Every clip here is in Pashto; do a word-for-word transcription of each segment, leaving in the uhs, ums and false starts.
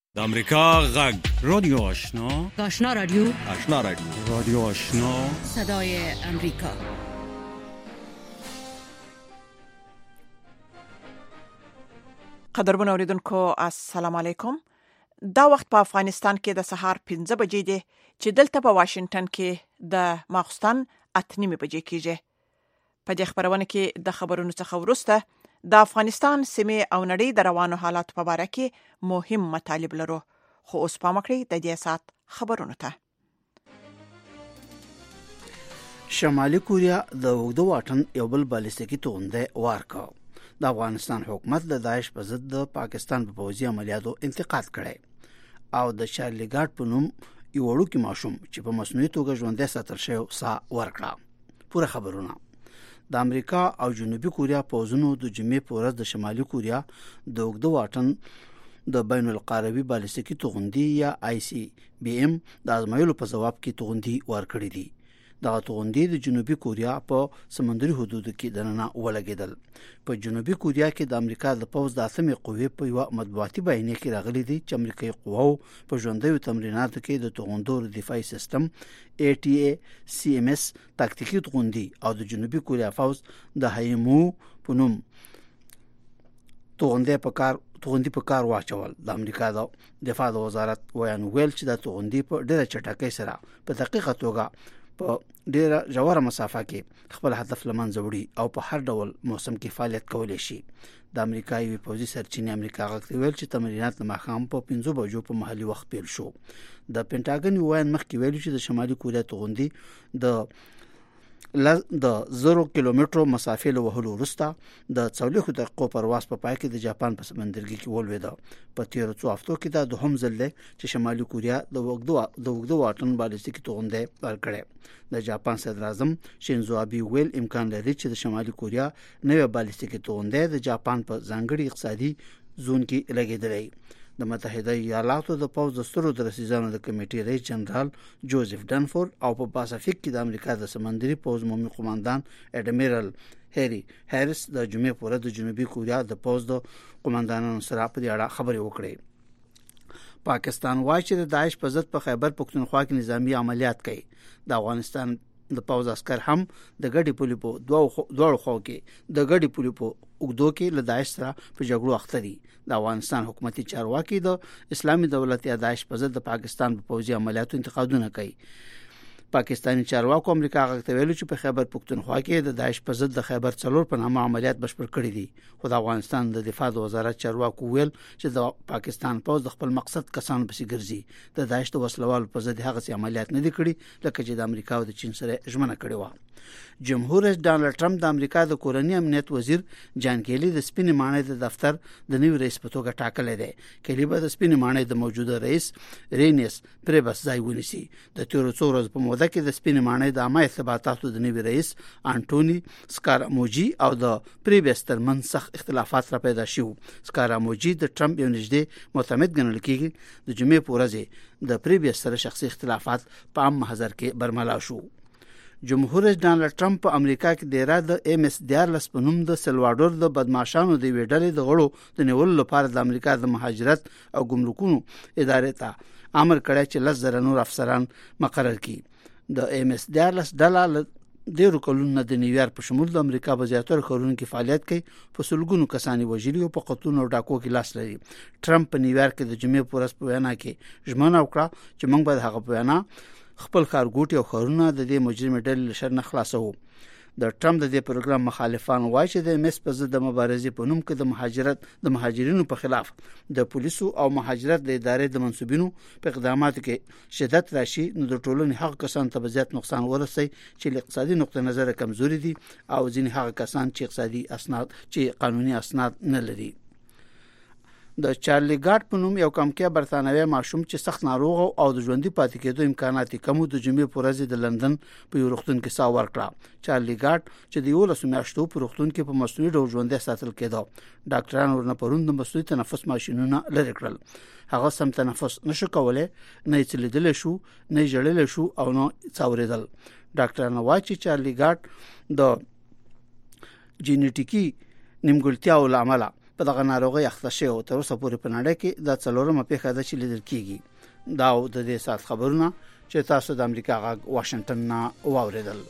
د امریکا غږ رادیو آشنا آشنا رادیو آشنا رادیو رادیو آشنا صدای امریکا. قدرمن اوریدونکو السلام علیکم. دا وخت په افغانستان کې د سهار پنځه بجې دي چې دلته په واشنگټن کې د ماخستن اته نیمې بجې کېږي. په دې خبرونه کې د خبرونو څخه وروسته د افغانستان سیمې او نړۍ د روانو حالات په اړه کې مهم مطالب لرو، خو اوس پام وکړئ د دې سات خبرونو ته. شمالي کوریا د اوږده واټن یو بل بالستیکي توغنده وارکا. د افغانستان حکومت د داعش په ضد د پاکستان په پوځي عملیاتو انتقاد کړی او د چارلی ګارد په نوم یو وړوکی ماشوم چې په مصنوعي توګه ژوندی ساتل شوی سا ورکړه. پوره خبرونه. د امریکا او جنوبي کوریا پوځونو د جمعې په ورځ د شمالي کوریا د اوږده واټن د بین القاروي بالستیکي توغندي یا آی سی بی ام د ازمایلو په جواب کې توغندي ورکړې دي. دغه توغندي د جنوبي کوریا په سمندري حدودو کې دننه ولګېدل. په جنوبي کوریا کې د امریکا د پوځ د اتمې قوې په یو مطبوعاتي بیانیه کې راغلي دي چې امریکایي قواو په ژوندیو تمریناتو کې د توغندو دفاعي سیستم ای ټي ای سی ام اس تاکتیکي توغندي او د جنوبي کوریا پوځ د هایمو په نوم توغندي په کار توغندي په کار واچول. د امریکا د دفاع د وزارت ویان ویل چې د توغندي په ډېره چټکۍ سره په دقیقه توګه په ډیره ژوره مسافه کې خپل هدف لمنځه وړي او په هر ډول موسم کې فعالیت کولی شي. د امریکایي پوځي سرچینې امریکا غږ ویل چې تمرینات د ماښام په پنځه بجو په محلي وخت پیل شو. د پینټاګن وایي مخکې ویل چې د شمالي کوریا توغندي د د زرو کیلومترو مسافې له وهلو وروسته د څلوېښتو دقیقو پرواز په پای کې د جاپان په سمندرګي کې ولوېده. په تیرو څو هفتو کې دا دوهم ځل دی چې شمالي کوریا د اوږده د اوږده واټن بالستیکي توغندی ورکړی. د جاپان صدر اعظم شینزو ابي ویل امکان لري چې د شمالي کوریا نوې بالستیکي توغندی د جاپان په ځانګړي اقتصادي زون کې لګېدلی. د متحده ایالاتو د پوځ د سترو درسیزانو د کمیټې رئیس جنرال جوزف ډنفورد او په پاسفیک کې د امریکا د سمندري پوځ عمومي قوماندان اډمیرل هری هریس د جمعې په ورځ د جنوبي کوریا د پوځ د قوماندانانو سره په دې اړه خبرې وکړې. پاکستان وايي چې د داعش په ضد په خیبر پختونخوا کې نظامی عملیات کوي. د افغانستان د پوځ عسكر هم د ګډي پولي په دوه دوه خو کې د ګډي پولي په اوګدو کې له داعش سره په جګړو اخته دي. د افغانستان حکومتي چارواکي د اسلامي دولت یا داعش په ضد د پاکستان په پوځي عملیاتو انتقادونه کوي. پاکستاني چارواکو امریکا غږ ویلو چې په خیبر پختونخوا کې د داعش په ضد د خیبر څلور په نامه عملیات بشپړ کړي دي. خو د افغانستان د دفاع د وزارت چارواکو ویل چې د پاکستان پوځ د خپل مقصد کسان پسې ګرځي. د داعش د وسلوالو په ضد هغه عملیات نه دي کړي لکه چې د امریکا او د چین سره ژمنه کړې و. جمهور رئیس ډانلډ ټرمپ د امریکا د کورنۍ امنیت وزیر جان کیلی د سپینې ماڼۍ د دفتر د نوي رئیس په توګه ټاکلی دی. کیلی به د سپینې ماڼۍ د موجوده رئیس رینیس پریبس ځای ونیسي. د تیرو څو ورځو په موده کې د سپینې ماڼۍ د عامه ارتباطاتو د نوي رئیس انټونی سکاراموجي او د پریبس ترمنځ سخت اختلافات را پیدا شو. سکاراموجي د ټرمپ یو نږدې معتمد ګڼل کېږي. د جمعې په ورځ د پریبس سره شخصي اختلافات په عام محضر کې برملا شو. جمهور رئیس ډانلډ ټرمپ په امریکا کې د را د ایم اس دیارلس په نوم د سلواډور د بدمعشانو د ویډلې د غړو د نیولو لپاره د امریکا د مهاجرت او ګمرکونو ادارې ته امر کړی چې لس زره نور افسران مقرر کړي. د ایم اس دیارلس ډله ډیرو کلونو د نیویارک په شمول د امریکا په زیاتره ښارونو کې فعالیت کوي. په سلګونو کسان وژلي او په قتلونو او ډاکو کې لاس لري. ټرمپ په نیویارک کې د جمعې په ورځ په وینا کې ژمنه وکړه چې موږ به هغه په وینا خپل ښارګوټي او ښارونه د دې مجرمې ډلې له شر نه خلاصوو. د ټرمپ د دې پروګرام مخالفان وایي چې د ایم اس په ضد د مبارزې په نوم کې د مهاجرت د مهاجرینو په خلاف د پولیسو او مهاجرت د ادارې د منسوبینو په اقداماتو کې شدت راشي نو د ټولنې هغه کسان ته زیات نقصان ورسي چې له اقتصادي نقطه نظر کمزوري دي او ځینې هغه کسان چې اقتصادي اسناد چې قانوني اسناد نه لري. د چارلی ګارد په نوم یو کمکیا برتانوي ماشوم چې سخت ناروغ او د ژوندۍ پاتې کېدو امکانات کم د جمعې په ورځ د لندن په یو روغتون کې سا ورکړه. چارلی ګارد چې د یولس میاشتو په روغتون کې په مصنوعي ډول ژوندۍ ساتل کېده. ډاکټرانو ورنه پرون د مصنوعي تنفس ماشینونه لرې کړل. هغه سم تنفس نشو کولای، نه یې لیدل شو، نه یې جړل شو او نه څاورېدل. ډاکټرانو وايي چې چارلی ګارد د جینټیکي نیمګړتیاو لامل په دغه ناروغي اخته شوی او تر اوسه پورې په نړۍ کې د څلورمه پیښه ده چې لیدل کیږي. دا د دې سات خبرونه چې تاسو د امریکا غږ واشنگټن نه واوریدل.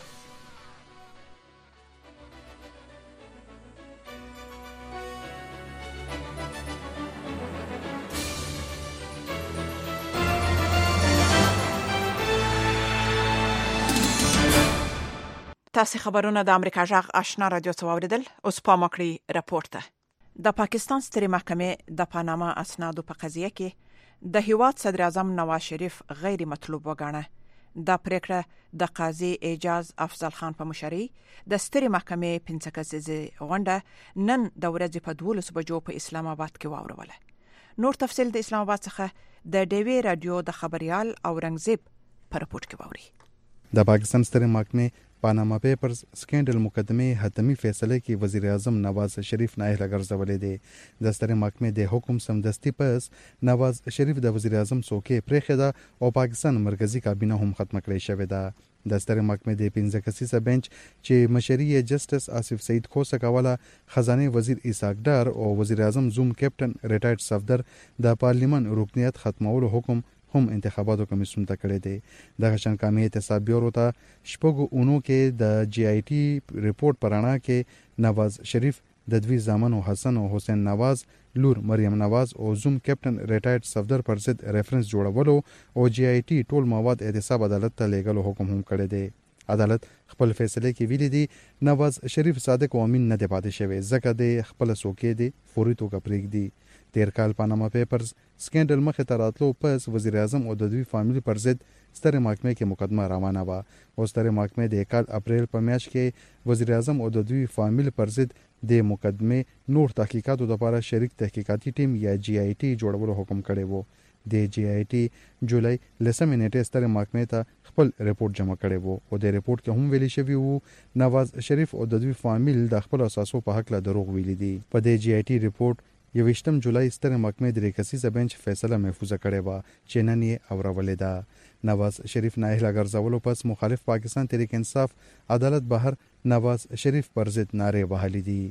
تاسو خبرونه د امریکا جغ آشنا رادیو څخه اوریدل. اوس په ماکړی راپورټ ته د پاکستان سترې محکمې د پاناما اسنادو په قضیه کې د هیواد صدر اعظم نواز شریف غیر مطلوب وګاڼه. د پریکړه د قاضي اعجاز افضل خان په مشرۍ د سترې محکمې پنځه کسیزه غونډه نن د ورځې په دولس بجو په اسلام آباد کې واوروله. نور تفصیل د اسلام آباد څخه د ډیوی رادیو د خبريال او رنگزیب په راپورټ کې واوري. د پاکستان سترې محکمې پاناما پیپرز سکینډل مقدمه حتمی فیصله کې وزیر اعظم نواز شریف نائله ګرځولې دي. د سترې محکمې د حکم سمدستي پس نواز شریف د وزیر اعظم څوکۍ پرېښې ده او پاکستان مرکزی کابینه هم ختم کړې شوې ده. د سترې محکمې د پنځه کسیزه بنچ چې مشري جسټس آصف سعید خوسه کوله خزانه وزیر اسحاق ډار او وزیر اعظم زوم کیپټن ریټایرډ صفدر د پارلیمان رکنیت ختمولو حکم هم انتخاباتو کمیسیون ته کړی دی. د غشن کامی احتساب بیورو ته شپږو اونو کې د جی آی ټي ریپورت پرانا کې نواز شریف د دوی زامنو حسن او حسین نواز لور مریم نواز او زوم کیپټن ریټایرډ صفدر پر ضد ریفرنس جوړولو او جی آی ټي ټول مواد احتساب عدالت ته لیږلو حکم هم کړی دی. عدالت خپل فیصله کې ویلي دی نواز شریف صادق او امین نه دی پاتې شوی ځکه د خپل څوکۍ دی فوري توګه پرېږدي. تیر کال پاناما پیپرز سکینډل مخه ته راتلو پس وزیر اعظم او د دوی فامیلی پر ضد سترې محکمې کې مقدمه روانه و او سترې محکمې د کال اپریل په میاشت کې وزیر اعظم او د دوی فامیلی پر ضد د مقدمه نور تحقیقاتو لپاره شریک تحقیقاتي ټیم یا جی آی ټي جوړولو حکم کړی وو. د جی آی ټي جولای لسمه نیټه سترې محکمې ته خپل ریپورت جمع کړی وو او د ریپورت کې هم ویلي شوی وو نواز شریف او د دوی فامیل د خپل اساسو په حق له دروغ ویلي دي. په د جی آی ټي ریپورت یویشتم جولای سترې محکمې د ریکسیزه بنچ فیصله محفوظه کړې و چې نن یې اورولې ده. نواز شریف نائله ګرځولو پس مخالف پاکستان تحریک انصاف عدالت بهر نواز شریف پر ضد نعرې وهلې دي.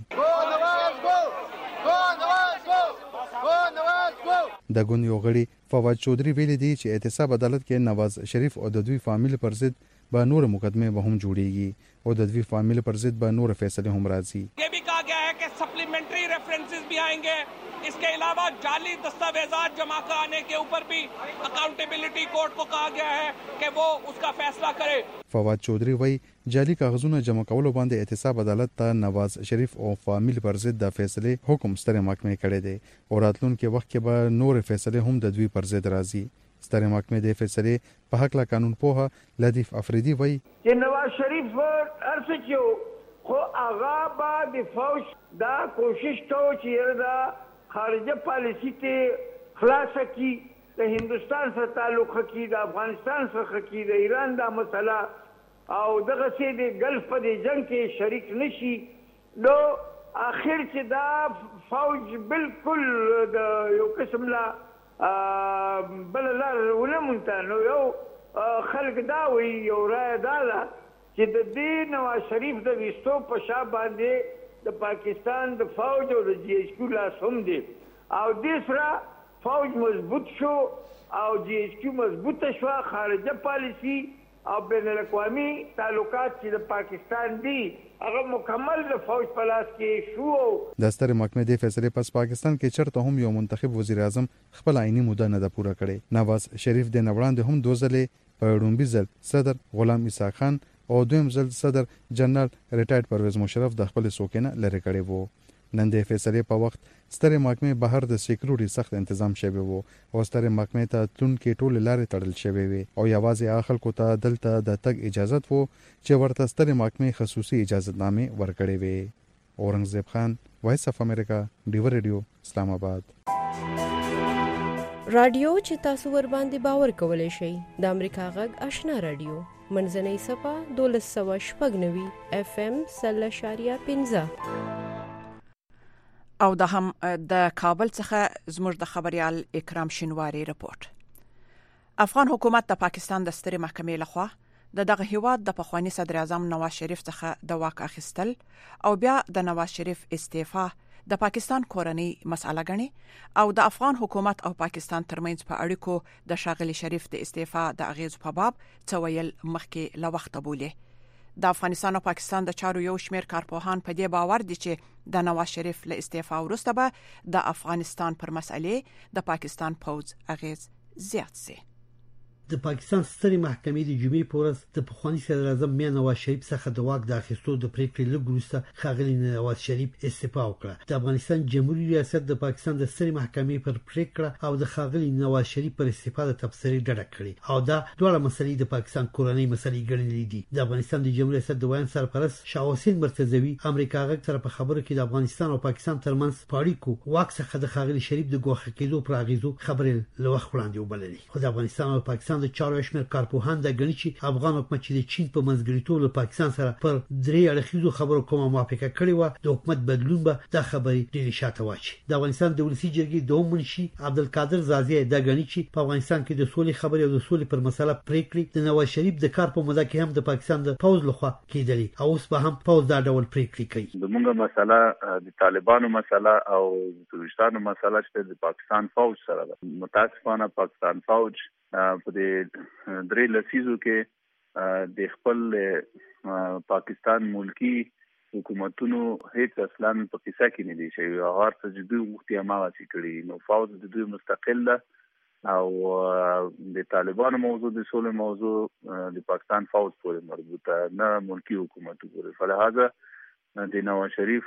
د ګوند یو غړي فواد چودري ویلي دي چې احتساب عدالت کې نواز شریف او د دوی فامیل پر ضد به نور مقدمه به هم جوړيږي او د دوی فامیل پر ضد به نور فیصله هم راځي. یہ بھی کہا گیا ہے کہ سپلیمنٹری ریفرنسز بھی آئیں گے. اس کے علاوہ جعلی دستاویزات جمع کرانے کے اوپر بھی اکاؤنٹیبلٹی کورٹ کو کہا گیا ہے کہ وہ اس کا فیصلہ کرے. فواد چودري وایي جعلی کاغذونه جمع کولو باندې احتساب عدالت ته نواز شریف او فامیل پر ضد د فیصله حکم سترې محکمې کړی دی او راتلونکي وخت کې به نور فیصله هم د دوی پر ضد راځي. سترې محکمې د فیصله په حق لا قانون پوها لطیف افریدي وایي چې نواز شریف ارڅچو خو هغه با د فوج دا کوشش کوي چې دا خارجه پالیسی ته خلاص کی د هندستان سره تعلق کی د افغانستان سره کی د ایران دا مسله او دغه سي د ګلف په جنگ کې شریک نشي. نو اخر چې دا فوج بالکل د یو قسم لا بل لار ولمنته نو یو خلک دا وی یو رائے دا چې د دې نواز شریف د وستو په شا باندې د پاکستان د فوج او د جی ایچ کیو لاس هم دی او دې سره فوج مضبوط شو او جی ایچ کیو مضبوط شو. خارجه پالیسی او بین الاقوامی تعلقات چې د پاکستان دي هغه مکمل د فوج په لاس کې شو. د سترې محکمې د فیصلې پس پاکستان کې چرته هم یو منتخب وزیر اعظم خپل عیني موده نه ده پوره کړې. نواز شریف د نوړاندې هم دوه ځلې په لومړي ځل صدر غلام اسحاق خان او دویم ځل صدر جنرال ریټایرډ پرویز مشرف د خپل څوکۍ لرې کړی وو. نن د فیصلې په وخت سترې محکمې بهر د سکیورټي سخت تنظیم شوی وو او سترې محکمې ته تلون کې ټول لارې تړل شوی وي او یوازې خلکو ته دلته د تګ اجازه وو چې ورته سترې محکمې خصوصي اجازه نامې ورکړې وي. اورنګزیب خان وایس اف امریکا ډیو ریډیو اسلام آباد. رادیو چې تاسو ور باندې باور کولای شئ د امریکا غږ آشنا رادیو منځنۍ صفه دولس سوه شپږ نوي اف ام سل شاریه پنځه او د هم د کابل څخه زموږ د خبريال اکرام شینواری رپورت. افغان حکومت د پاکستان د سترې محکمې لخوا د دغه هیواد د پخوانی صدر اعظم نواز شریف څخه د واک اخیستل او بیا د نواز شریف استعفا د پاکستان کورنۍ مسأله غني او د افغان حکومت او پاکستان ترمنځ په اړیکو د شاغلي شریف د استعفا د اغیز په باب څویل مخکې له وخت بوله. د افغانستان او پاکستان د چارو یو شمېر کارپوهان په دې باور دي چې د نواز شریف له استعفا وروسته به د افغانستان پر مسئله د پاکستان پوز اغیز زیات سي. د پاکستان سترې محکمې د جمعې په ورځ د پخوانی صدر اعظم میا نواز شریف څخه د واک د اخیستو د پریکړې لږ وروسته ښاغلي نواز شریف استعفا وکړه. د افغانستان جمهوریت ریاست د پاکستان د سترې محکمې پر پریکړه او د ښاغلي نواز شریف پر استعفا د تبصرې ډډه کړې او دا ډول مسلې د پاکستان کورنۍ مسلې ګڼلې دي. د افغانستان د جمهوریت ریاست د ویان سرپرست شاه حسین مرتضوی امریکا غږ سره په خبرو کې د افغانستان او پاکستان ترمنځ پاړیکو واک څخه د ښاغلي شریف د ګوښه کېدو پر اغیزو خبرې لوخ وړاندې وبللې. خو د افغانستان او پاکستان د چارو شمېر کارپوهان د غني چې افغان حکومت چې د چین په منځګړیتوب له پاکستان سره پر درې اړخیزو خبرو کومه موافقه کړې و د حکومت بدلون به د خبرې ډېر شاته واچي. د افغانستان د ولسی جرګې دوم منشي عبدالقادر زازی د غني چې په افغانستان کې د سولې خبرې او د سولې پر مسله پریکړې د نواز شریف د کار په موده کې هم د پاکستان د پوز لخوا کېدلې او اوس به هم پوز دا ډول پریکړې کوي. زموږه مسله د طالبانو مسله او د ترکستانو مسله چې د پاکستان فوج سره ده. متاسفانه پاکستان فوج په دې درې لسیزو کې د خپل پاکستان ملکی حکومتونو هیڅ اصلا په قصه کې نه دي شوی. هغه څه چې دوی وختي هغه څه کړی نو فوج د دوی مستقل ده او د طالبانو موضوع د سولې موضوع د پاکستان فوج پورې مربوطه نه ملکی حکومت پورې. فلهذا د نواز شریف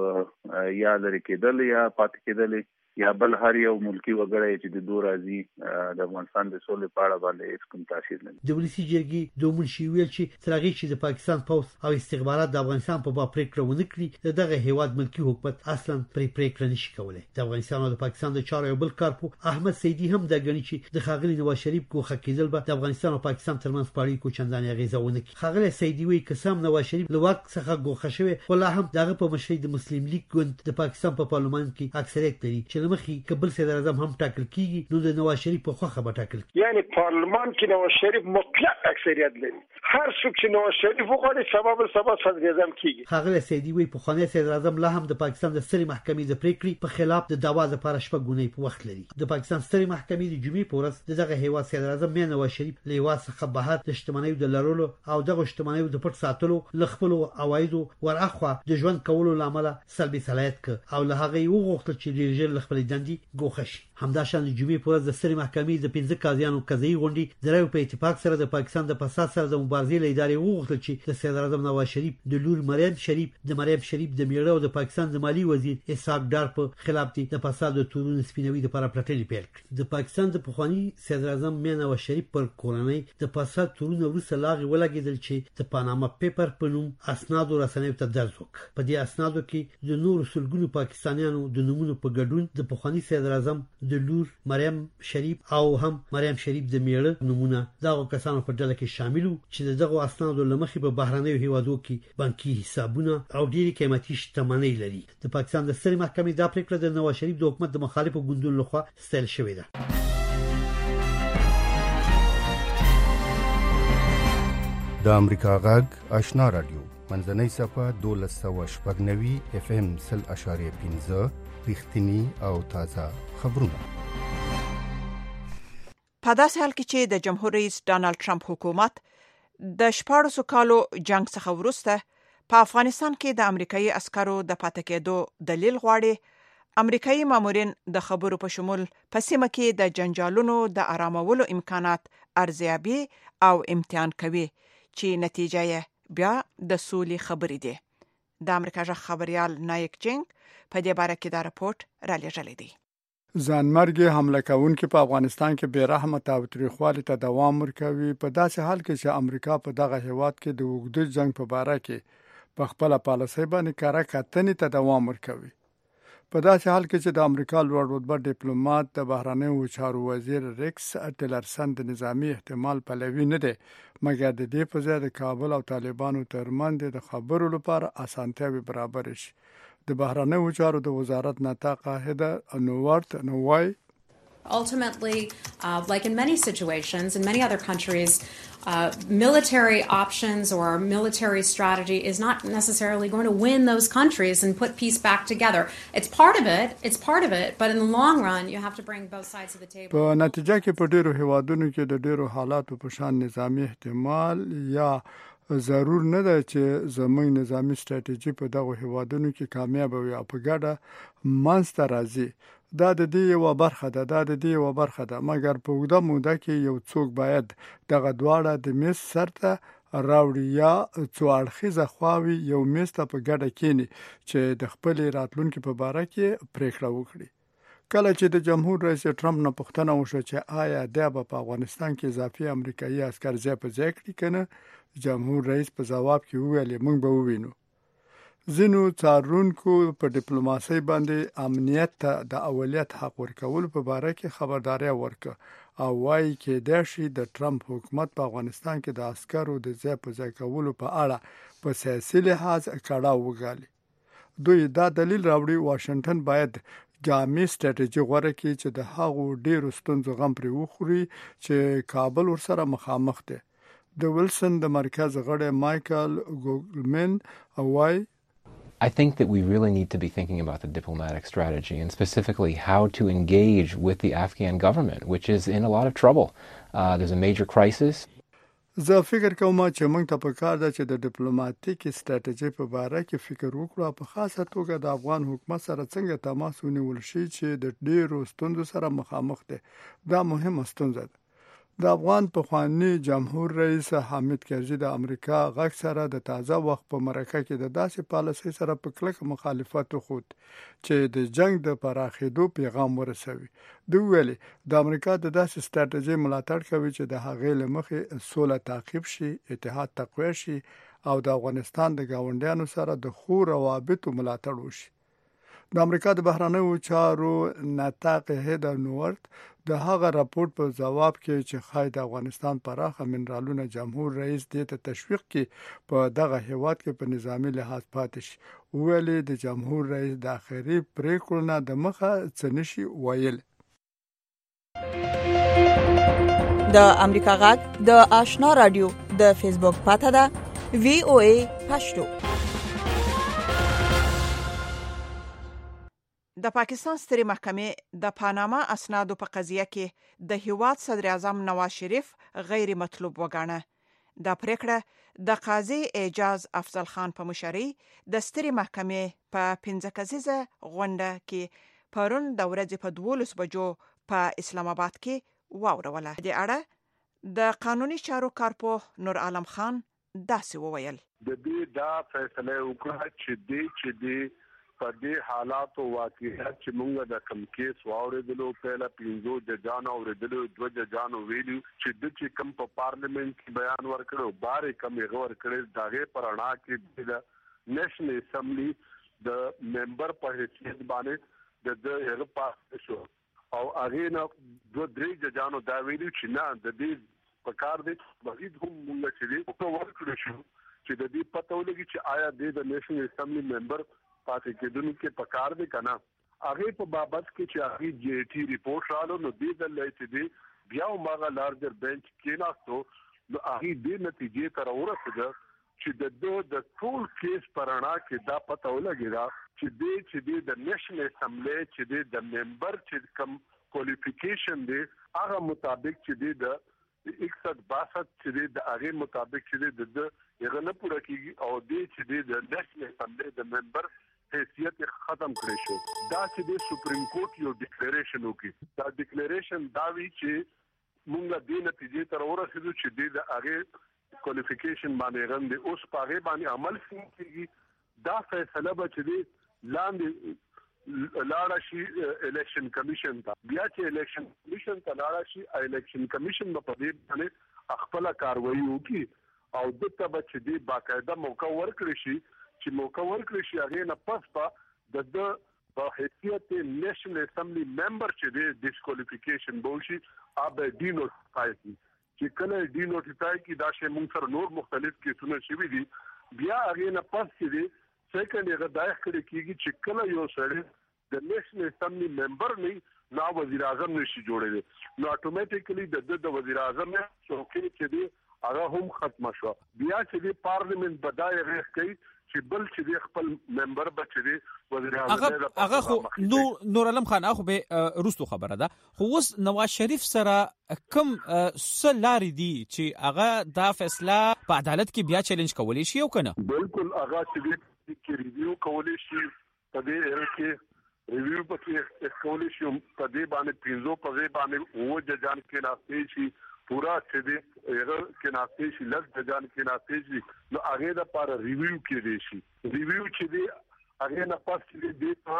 یا لري کېدل یا پاتې کېدل یا بل هر یو ملکی وګړی چې د دوه راځي د افغانستان د سولې په اړه باندې هیڅ کوم تاثیر نه لري. د ولسی جرګې دومن شي ویل چې ترغی چې د پاکستان پوس او استخبارات د افغانستان په باب پریکړه ونه کړي دغه هیواد ملکی حکومت اصلا پرې پریکړه نشي کولای. د افغانستان او د پاکستان د چارو یو بل کارپو احمد سیدی هم د غنی چې د ښاغلي نواز شریف ګوښه کېدل به د افغانستان او پاکستان ترمنځ پاړیکو چندانې اغیزونه کوي. ښاغلي سیدی وایي قسم نواز شریف له واک څخه ګوښه شوی ولا هم دغه په مشرۍ د مسلم لیگ ګوند د پاکستان په پارلمان کې اکثریت لري چې لمخې قبل صدر اعظم هم ټاکل کیږي نو د نواز شریف په خوخه به ټاکل کیږي. یعنی پارلمان کې نواز شریف مطلق اکثریت لري. هر څوک چې نواز شریف وغواړي سبب سبب صدر اعظم کیږي. ښاغلي سیدی وایي په خانه صدر اعظم لا هم د پاکستان د سترې محکمې د پریکړې په خلاف د دعوا لپاره شپږ غونې په وخت لري. د پاکستان سترې محکمې د جمعې په ورځ دغه هیواد صدر اعظم میا نواز شریف له هیواد څخه بهر د شتمنیو د لرلو او دغه شتمنیو د پټ ساتلو لخپلو اوایدو ورأخوا د ژوند کولو لامل سلبي صلاحیت ک او له هغه یو وخت چې ډیرجر لخپل دندي ګوښه شي. همداشان د جمعې په ورځ د سترې محکمې د پنځه قاضیانو قضایي غونډې د رايو په اتفاق سره د پاکستان د فساد سره د مبارزې لپاره وغوښتل چې د صدر اعظم نواز شریف د لور مریم شریف د مریم شریف د میړه او د پاکستان د مالی وزیر اسحاق ډار په خلاف دي د فساد او تورون سپینوي د لپاره پلټنې پیل کړې. د پاکستان د پخوانی صدر اعظم میا نواز شریف پر کورنۍ د فساد تورون وروسته لاغي ولګیدل چې د پاناما پیپر په نوم اسناد رسنیو ته درز وک. په دې اسنادو کې د نور سلګونو پاکستانیانو د نومونو په ګډون د پخوانی صدر اعظم د لور مریم شریف او هم مریم شریف د میړه نمونه دغه کسانو په ډله کې شامل وو چې دغه اسناد لمخې په بهرنیو هیوادو کې بانکي حسابونه او ډېری قیمتي شتمنۍ لري. د پاکستان د سترې محکمې دا پریکړه د نواز شریف د حکومت د مخالفو ګوندونو لخوا ستایل شوې ده. د امریکا غږ آشنا رادیو منځنۍ صفه دولس سوه شپږ نوي اف ام سل اشاریه پنځه رښتینی او تازه خبرونه. په داسې حال کې چې د جمهور رئیس ډانلډ ټرمپ حکومت د شپاړسو کالو جنگ څخه وروسته په افغانستان کې د امریکایي عسکرو د پاتې کېدو دلیل غواړي، امریکایي مامورین د خبرو په شمول په سیمه کې د جنجالونو د آرامولو امکانات ارزیابي او امتحان کوي چې نتیجه یې بیا د سولې خبرې دي. د امریکا ژغ خبريال نایک جنگ په دې باره کې دا راپورټ را لېږلی دی. ځانمرګي حمله کوونکي په افغانستان کې بې رحمه تاوتریخوالي ته دوام ورکوي، په داسې حال کې چې امریکا په دغه هیواد کې د اوږده جنگ په باره کې په خپل پالیسۍ باندې کاره کتنې ته دوام ورکوي. په داسې حال کې چې د امریکا لوړ رتبه ډیپلوماټ د بهرنیو چارو وزیر ریکس ټیلرسن د نظامی احتمال پلوي نه دی، مګر د دې په ځای د کابل او طالبانو ترمنځ د خبرو لپاره اسانتیاوې برابر شي. د بهرنیو چارو د وزارت ناطقه هدا نوورت نووای Ultimately, uh, like in many situations, in many other countries, uh, military options or military strategy is not necessarily going to win those countries and put peace back together. It's part of it, it's part of it, but in the long run you have to bring both sides of the table. په نتیجه کې په ډیرو هیوادونو کې د ډیرو حالاتو په شان نظامی احتمال یا ضرور نه ده چې زموږ نظامی ستراتیژي په دغه هیوادونو کې کامیاب وي او په ګډه منځته راځي. دا د دې یو برخه ده دا د دې یو برخه ده مګر په اوږده موده کې یو څوک باید دغه دواړه د میز سر ته راوړي یا څو اړخیزه خواوې یو میز ته په ګډه کېني چې د خپلې راتلونکي په باره کې پریکړه وکړي. کله چې د جمهور رئیس ټرمپ نه پوښتنه وشوه چې آیا دی به په افغانستان کې اضافي امریکایي عسکر ځای په ځای کړي که نه، جمهور رئیس په ځواب کې وویل موږ به ووینو. ځینو څارونکو په ډیپلوماسۍ باندې امنیت ته د اولویت حق ورکولو په باره کې خبرداري ورکړه او وایي کېدای شي د ټرمپ حکومت په افغانستان کې د عسکرو د ځای په ځای کولو په اړه په سیاسي لحاظ کړاو وګالي. دوی دا دلیل راوړي واشنگټن باید جامع ستراتیژي غوره کړي چې د هغو ډیرو ستونزو غم پرې وخوري چې کابل ورسره مخامخ دی. د ویلسن د مرکز غړی مایکل ګوګلمن وایي I think that we really need to be thinking about the diplomatic strategy and specifically how to engage with the Afghan government, which is in a lot of trouble. Uh, there's a major crisis. زه فکر کوم چې موږ ته پکار ده چې د ډیپلوماټیک ستراتیژي په باره کې فکر وکړو په خاصه توګه د افغان حکومت سره څنګه تماس ونیول شي چې د ډیرو ستونزو سره مخامخ دي. دا مهمه ستونزه ده. د افغان پخوانی جمهور رئیس حامد کرزي د امریکا غږ سره د تازه وخت په مرکه کې د داسې پالیسۍ سره په کلکه مخالفت وښود چې د جنگ د پراخېدو پیغام ورسوي. دوی ویلي د امریکا د داسې ستراتیژۍ ملاتړ کوي چې د هغې له مخې سوله تعقیب شي، اتحاد تقویه شي او د افغانستان د ګاونډیانو سره د ښو روابطو ملاتړ وشي. د امریکا د بهرنیو چارو نطاق هیدا نورت د هغه راپورټ په جواب کې چې خای د افغانستان پراخه منرالونه جمهور رئیس دې ته تشویق کې په دغه هیواد کې په نظامی لحاظ پاتې شي. ویلي د جمهور رئیس د اخري پریکړو نه د مخه څه نشي ویل. د امریکا غږ د آشنا رادیو د فیسبوک پاته ده وی او ای پښتو. د پاکستان سترې محکمې د پاناما اسنادو په قضیه کې د هیواد صدر اعظم نواز شریف غیر مطلوب وګاڼه. دا پریکړه د قاضي اعجاز افضل خان په مشرۍ د سترې محکمې په پنځه کسیزه غونډه کې پرون د ورځې په دولس بجو په اسلام آباد کې واوروله. د اړه د قانوني چارو کارپوه نور عالم خان داسې وویل. د دې دا فیصله وکړه چې دې چې دې په دې حالاتو واقعیت چې موږ د کم کیس واوریدلو پهله پینځو ججانو اوریدلو دوه ججانو ویلو چې د چې کم په پارلیمنت کې بیان ورکړو بارې کم یې غور کړی داغه پرانا کې د نېشنل اسمبلی د ممبر په حیثیت باندې د د هغه پاس شو او هغه نه دوه درې ججانو دا ویلو چې نه د دې په کار دې مزید هم موږ چې په ورکړو شو چې د دې پته ولګي چې آیا د نېشنل اسمبلی ممبر پاتې کېدونکو کې پکار دي کنه. هغه په بابت کې چې هغه جی ټي ریپورت رالو نو دې د لایټ دی بیا موږ لارجر بنچ کې ناستو نو هغه دې نتیجې تر ورسېده چې د دوه د ټول کیس پرانا کې دا پته ولګی دا چې دې چې د نېشنل اسمبلی چې د ممبر چې کم کوالیفیکیشن دی هغه مطابق چې د اکسد باسط چې د هغه مطابق چې د هغه نه پوره کیږي او دې چې د نېشنل اسمبلی د ممبر حیثیت ختم کړی شو. دا چې د سپریم کورټ یو ډیکلیریشن وکړي دا ډیکلیریشن دا وی چې موږ د نتیجې تر ورسېدو چې د هغه کوالیفیکیشن باندې غندي اوس په هغه باندې عمل کیږي. دا فیصله به چې لاندې لاړه شي الیکشن کمیشن ته بیا چې الیکشن کمیشن ته لاړه شي الیکشن کمیشن په دې باندې خپل کاروایی وکړي او دته به چې د باقاعده موقع ورکړي شي چې موقع ورکړي شي هغه نه پس په د په حیثیت نېشنل اسمبلی ممبر چې د ډیسکوالیفیکیشن بوشي اب ډی نوټیفای کی چې کله ډی نوټیفای کی دا شی موږ سره نور مختلف کیسونه شوي دي بیا هغه نه پس چې سیکنډ هغه دایښ کړي کیږي چې کله یو سړی د نېشنل اسمبلی ممبر نه نو وزیر اعظم نشي جوړېږي نو اتوماتیکلی د د وزیر اعظم نه څوکۍ چې دی هغه هم ختم شو. بیا چې د پارلیمنت بدای غږ کوي چې بل چې د خپل ممبر بچي وزیر اعظم هغه خو نور نور علم خان اخو به روستو خبره ده خو اوس نواز شریف سره کم سلاری دي چې هغه دا فیصله په عدالت کې بیا چیلنج کولی شي او کنه بالکل هغه چې کې ریویو کولی شي په دې اړه کې ریویو پکې کولی شي په دې باندې پینځو په دې باندې و ججان کې ناشې شي پورا چې دې هغه کې ناشې شي لږ ججان کې ناشې شي نو هغه د لپاره ریویو کې دي شي ریویو چې دې هغه نه پاس چې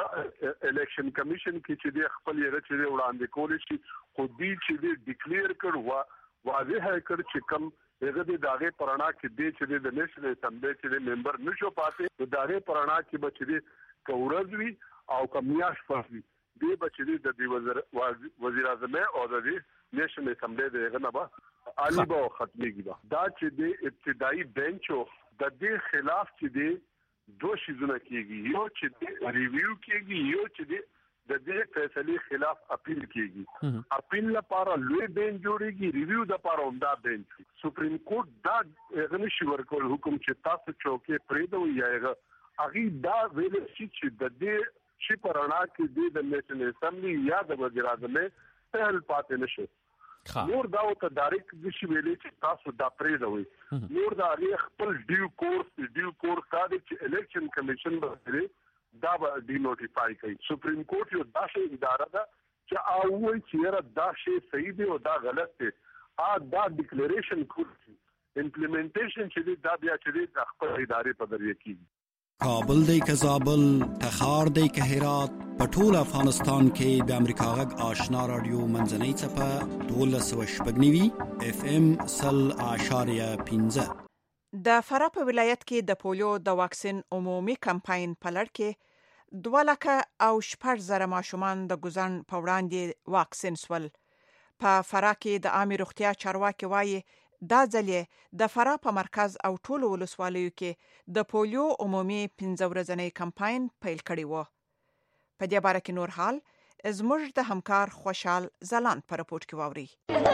دې الیکشن کمیشن کې چې دې خپل یې چې وړاندې کولی شي خو دې چې دې ډیکلیئر کړ وا واضح کړ چې کم هغه د داغه پرانا کې دې چې د نېشنل اسمبلی چې ممبر نشو پاتې د داغه پرانا کې بچي کورزوي او کمیاش پاسوي دې بچي د وزیر وزیر اعظم او د نېشنل اسمبلی دغه نه به عالی به ختميږي دا چې د ابتدایي بنچو د دې خلاف چې د دوه شیزونه کېږي یو چې ریویو کېږي یو چې د دې فیصلې خلاف اپیل کېږي اپیل لپاره لوی بنچ جوړیږي ریویو د لپاره عمده بنچ سپریم کورټ دا غني شي ورکول حکم چې تاسو چوکې پریدو یا هغه دا ویل چې د دې شي پرانا کې د نېشنل اسمبلی یا د وزیر اعظم سهل پاتې نشي نور دا ته ډایرکټ د شي ویلې چې تاسو دا پریدوي نور دا خپل ډیو کورس ډیو کورس دا چې الیکشن کمیشن به دا به ډی نوټیفای کوي سپریم کورټ یو داسې اداره ده چې او وایي چې دا شی صحیح دی او دا غلط دی ا دا ډیکلیریشن کوي امپلیمنټیشن چې دا بیا چې خپل ادارې په ذریعہ کیږي کابل دی که زابل تخار دی که هرات په ټول افغانستان کې د امریکا غږ آشنا رادیو منځنۍ څپه دولس سوه شپږ نوي اف ام سل اعشاریه پنځه د فراه په ولایت کې د پولیو د واکسین عمومي کمپاین په لړ کې دوه لکه او شپږ زره ماشومان د ګوزن په وړاندې واکسین سول په فراه کې د عامه روغتیا چارواکي وایي دا ځلې د فراه په مرکز او ټولو ولسوالیو کې د پولیو عمومي پنځه ورځنی کمپاین پیل کړی و په دې باره کې نور حال زموږ د همکار خوشحال زلان په رپورت کې واوري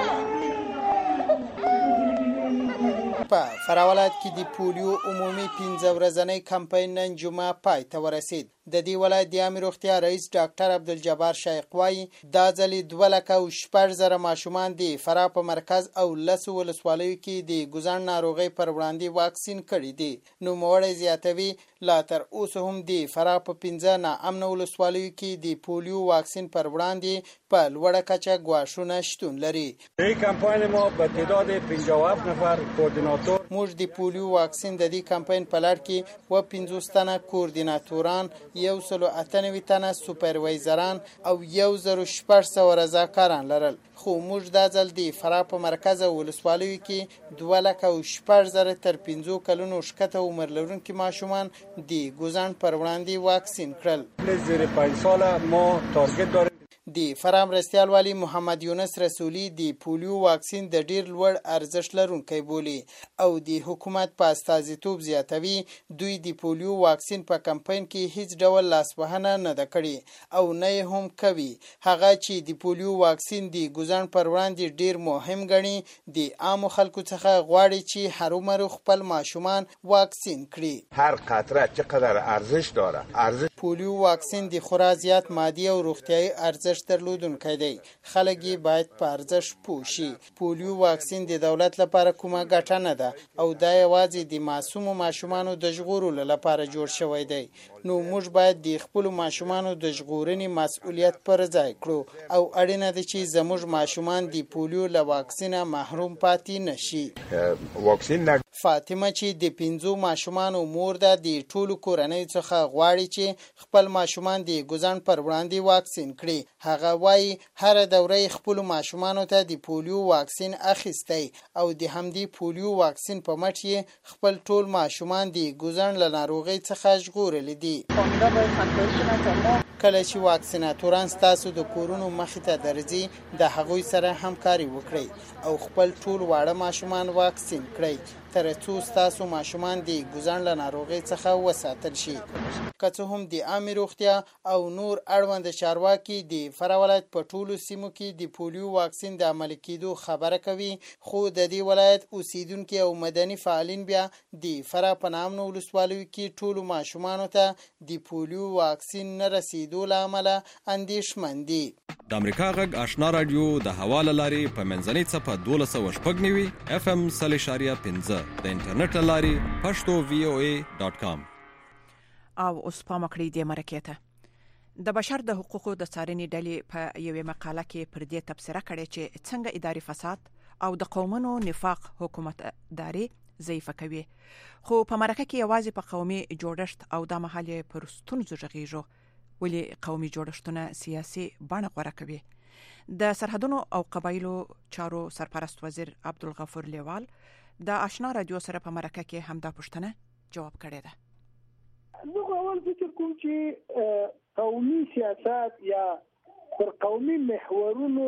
په فراه ولایت کې د پولیو عمومي پنځه ورځنی کمپاین نن جمعه پای ته ورسید د دې ولایت د عامه روغتیا رئیس ډاکټر عبدالجبار شایق وایي دا ځلې دوه لکه او شپږ زره ماشومان د فراه په مرکز او لسو ولسوالیو کې د ګوزن ناروغۍ پر وړاندې واکسین کړي دي نوموړی زیاتوي لا تر اوسه هم د فراه په پنځه ناامنه ولسوالیو کې د پولیو واکسین پر وړاندې په لوړه کچه ګواښونه شتون لري دې کمپاین ما په تعداد پنځه و هفت نفر کوردیناتور موږ د پولیو واکسین د دې کمپاین په لړ کې و پنځوس تنه کوردیناتوران یو سلو اته نوي تنه سوپروایزران او یو زرو شپږ سوه رضاکاران لرل خو موږ دا ځل د فراه په مرکز او ولسوالیو کې دوه لکه او شپږ زره تر پنځو کلونو ښکته عمر لرونکي ماشومان د ګوزن پر وړاندې واکسین کړل زیر پنځه ساله ما تارګت داریم د فراه مرستیال والی محمد یونس رسولی د پولیو واکسین د ډیر لوړ ارزښت لرونکی بولي او د حکومت په استازیتوب زیاتوي دوی د پولیو واکسین په کمپاین کې هیڅ ډول لاسوهنه نه ده کړې او نه هم کوي هغه چې د پولیو واکسین د ګوزن پر وړاندې ډیر مهم ګڼي د عامو خلکو څخه غواړي چې هرومرو خپل ماشومان واکسین کړي هر قطره چقدر ارزش داره ارزش پولیو واکسین د خورا زیات مادي او روغتیايي ارزښت درلودونکی دی خلک یې باید په ارزښت پوه شي پولیو واکسین د دولت لپاره کومه ګټه نه ده او دا یوازې د معصومو ماشومانو د ژغورلو لپاره جوړ شوی دی نو موږ باید د خپلو ماشومانو د ژغورنې مسؤلیت پر ځای کړو او اړینه ده چې زموږ ماشومان د پولیو له واکسینه محروم پاتې نشي واکسین فاطمه چې د پنځو ماشومانو مور ده د ټولو کورنۍ څخه غواړي چې خپل ماشومان د ګوزن پر وړاندې واکسین کړي هغه وایي هر دوره خپل ماشومانو ته د پولیو واکسین اخیستی او د همدې پولیو واکسین په مټ یې خپل ټول ماشومان د ګوزن له ناروغۍ څخه ژغورلي دي کله چې واکسیناتوران ستاسو د کورونو مخې ته درځي د هغوی سره همکاري وکړئ او خپل ټول واړه ماشومان واکسین کړئ تر څو ستاسو ماشومان د ګوزن له ناروغۍ څخه وساتل شي. که څه هم د عامه روغتیا او نور اړوند چارواکي د فراه ولایت په ټولو سیمو کې د پولیو واکسین د عملي کېدو خبره کوي، خو د دې ولایت اوسیدونکو او مدني فعالین بیا د فراه په نامنو ولسوالیو کې ټولو ماشومانو ته د پولیو واکسین نه رسیدو له امله اندېښمن دي. د امریکا غږ آشنا رادیو د حواله لاري په منځنۍ څپه دولس سوه شپږ نوي اف ام سل اشاریه پنځه د انټرنیټ لاري پښتو وی او ای ډاټ کام. او اوس پام کړئ د مرکې ته د بشر د حقوقو د څارنې ډلې په یوې مقاله کې پر دې تبصره کړې چې څنګه اداري فساد او د قومونو نفاق حکومتداري ضعیفه کوي. خو په مرکه کې یوازې په قومي جوړښت او د محلي پر ستونزو غږیږو، ولې قومي جوړښتونه سیاسي بڼه غوره کوي. د سرحدونو او قبایلو چارو سرپرست وزیر عبدالغفور لیوال د آشنا رادیو سره په مرکه کې همدا پوښتنه جواب کړې ده. زه اول فکر کوم چې قومي سیاست یا پر قومي محورونو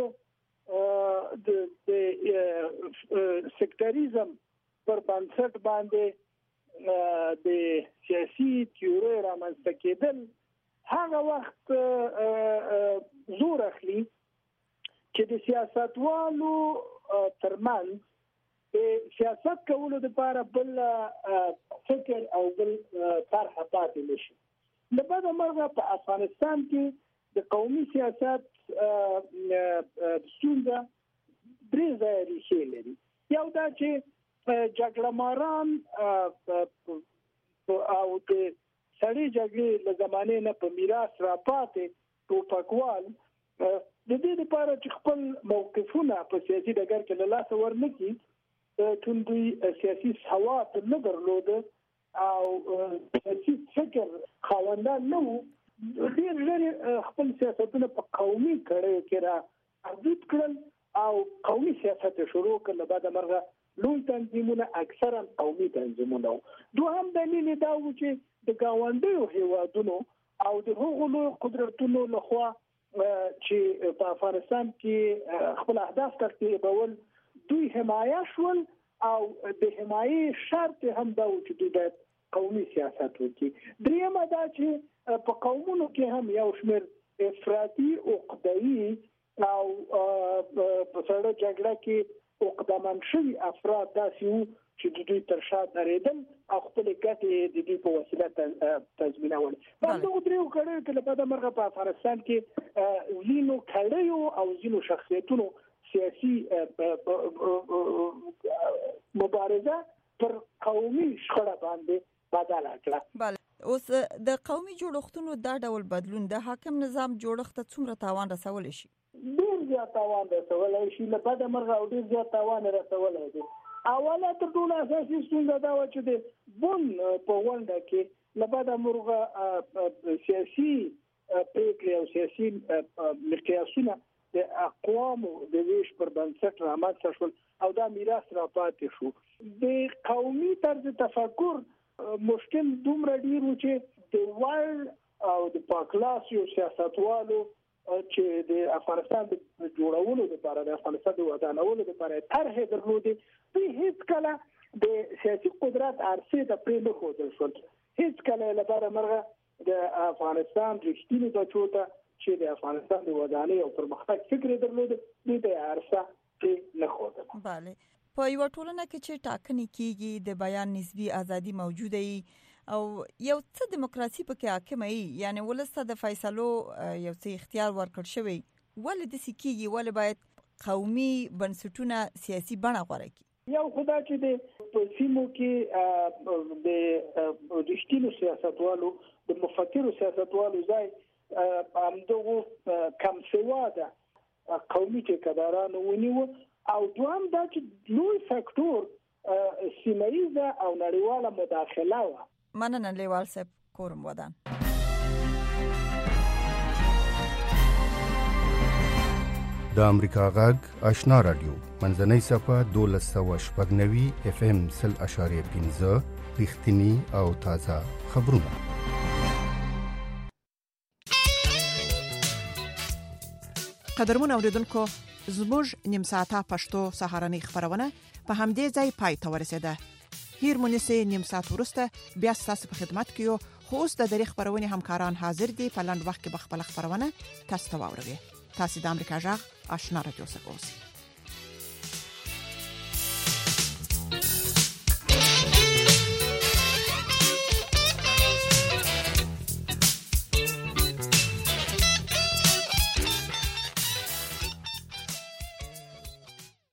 د سیکټریزم پر بنسټ باندې د سیاسي تیوري رامنځته کېدل هغه وخت زور اخلي چې د سیاستوالو ترمنځ سیاست کولو لپاره بل فکر او بل طرح پاتې نشي. د بعد مرغه په افغانستان کې د قومي سیاست ستونزه درې ځایه ریښې لري. یو دا چې جګړه ماران او د سړي جګړې له زمانې نه په میراث را پاتې ټوپکوال د دې لپاره چې خپل موقفونه په سیاسي ډګر کې له لاسه ورنکړي، چون دوی سیاسي سواد نه درلوده او سیاسي فکر خاوندان نه وو، ډېر ژر خپل سیاستونه په قومي کړیو کې را محدود کړل او قومي سیاست شروع کړل. له بعده مرغه لوی تنظیمونه اکثرا قومي تنظیمونه وو. دوهم دلیل دا و چې د ګاونډیو هیوادونو او د هغو لوی قدرتونو لخوا چې په افغانستان کې خپل اهداف تعقیبول دوی حمایه شول او د حمایې شرط هم دا و چې دوی باید قومي سیاست وکړي. درېیمه دا چې په قومونو کې هم یو شمېر افراطي عقده‌ای او په سړه جګړه کې عقده‌مند شوي افراد داسې وو چې د دوی تر شا درېدل او خپلې ګټې د دوی په وسیله تضمینول. په همدغو دریو کړیو کې له بده مرغه په افغانستان کې ځینو کړیو او ځینو شخصیتونو سیاسي مبارزه پر قومي شخړه باندې بدله کړه. بله، اوس د قومي جوړښتونو دا ډول بدلون د حاکم نظام جوړښت ته څومره تاوان رسولی شي؟ ډېر زیات تاوان رسولی شي، له بده مرغه او ډېر زیات تاوان رسولی دی. اوله تر ټولو اساسي ستونزه دا وه چې د بن په غونډه کې له بده مرغه سیاسي پرېکړې او سیاسي مقیاسونه د اقوامو د ویش پر بنسټ رامنځته شول او دا میراث را پاتې شو. د قومي طرز تفکر مشکل دومره ډېر و چې د ورلډ او د پاکلاسیو سیاستوالو چې د افغانستان د جوړولو لپاره د افغانستان د ودانولو لپاره طرحې درلودې، دوی هیڅ کله د سیاسي قدرت عرصې ته پرې نه ښودل شول. هیڅ کله له بده مرغه د افغانستان رښتیني بچو ته چې د افغانستان د ودانۍ او پرمختګ فکر درلوده دوی ته عرصه پرې نه ښودله. بله، په یوه ټولنه کې چې ټاکنې کیږي د بیان نسبي ازادي موجوده وي او یو څه دیموکراسي پکې حاکمه وي، یعنې ولس ته د فیصلو یو څه اختیار ورکړل شوی، ولې داسې کیږي؟ ولې باید قومي بنسټونه سیاسي بڼه غوره کړي؟ یو خدا چې د په سیمو کې د رښتینو سیاستوالو د مفکرو سیاستوالو ځای همدغو کم سواده قومي ټیکهدارانو ونیوه، او دوهم دا چې لوی فاکتور سیمه ییزه او نړیواله مداخله وه. مننه لیوال صاحب، کورم ودان. د امریکا غږ آشنا رادیو منځنۍ صفه دولس سوه شپږ نوي اف ام سل اشاریه پنځه رښتینی او تازه خبرونه. قدرمن اوریدونکو، زموږ نیم ساعته پښتو سهارنۍ خبرونه په همدې ځای پای ته ورسېده. هیر مونسه نیم ساعت ورسته بیا تاسو په خدمت کې یو. خو اوس د دری خبرونه همکاران حاضر دي په لاند وخت کې بخپل خبرونه تاسو ته واوروي. تاسو د امریکا جغ آشنا رادیو څخه اوسئ.